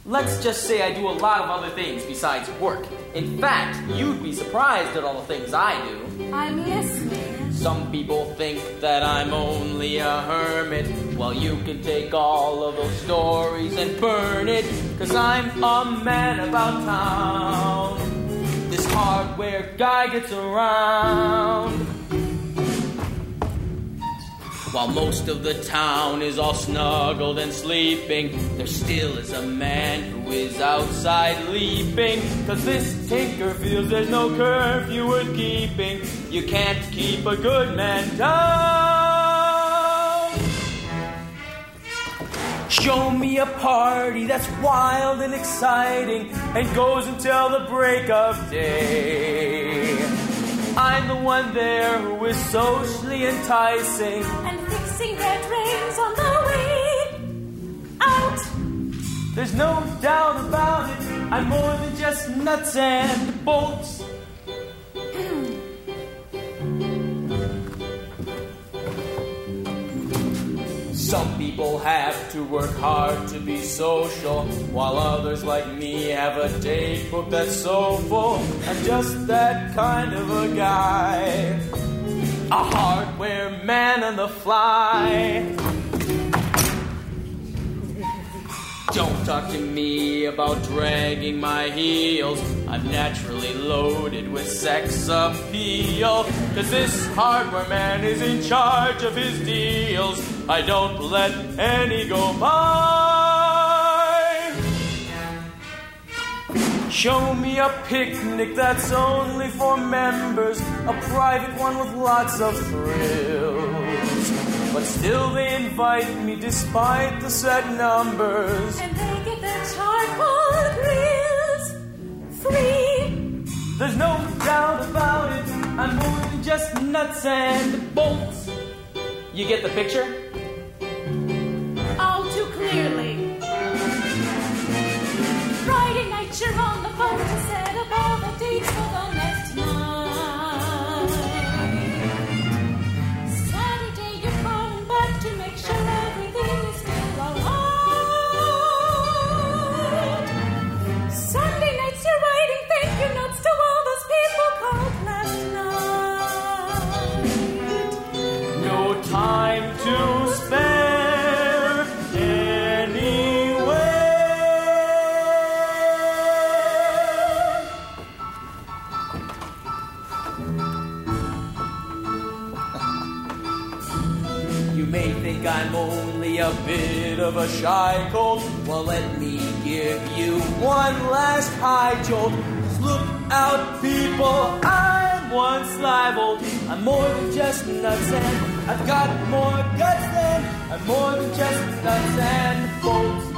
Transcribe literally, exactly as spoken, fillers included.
Let's just say I do a lot of other things besides work. In fact, you'd be surprised at all the things I do. I'm listening. Some people think that I'm only a hermit. Well, you can take all of those stories and burn it, 'cause I'm a man about town. This hardware guy gets around. While most of the town is all snuggled and sleeping, there still is a man who is outside leaping. 'Cause this tinker feels there's no curfew worth keeping. You can't keep a good man down. Show me a party that's wild and exciting and goes until the break of day. I'm the one there who is socially enticing and fixing their drains on the way out. There's no doubt about it, I'm more than just nuts and bolts. Some people have to work hard to be social, while others like me have a day book that's so full. I'm just that kind of a guy, a hardware man on the fly. Don't talk to me about dragging my heels. I'm naturally loaded with sex appeal, 'cause this hardware man is in charge of his deals. I don't let any go by. Show me a picnic that's only for members, a private one with lots of thrills. But still they invite me despite the set numbers. And they get their charcoal grills free. There's no doubt about it, I'm more than just nuts and bolts. You get the picture? All too clearly. Friday night you're on the phone to set up all the dates for the next night. Saturday you're calling back to make sure everything is still alright. Sunday nights you're writing thank you notes to all those people called last night. No time to spare anywhere. You may think I'm only a bit of a shy colt. Well, let me give you one last high jolt. Just look out, people, I'm once liable. I'm more than just nuts and I've got more guts than I'm more than just nuts and bolts.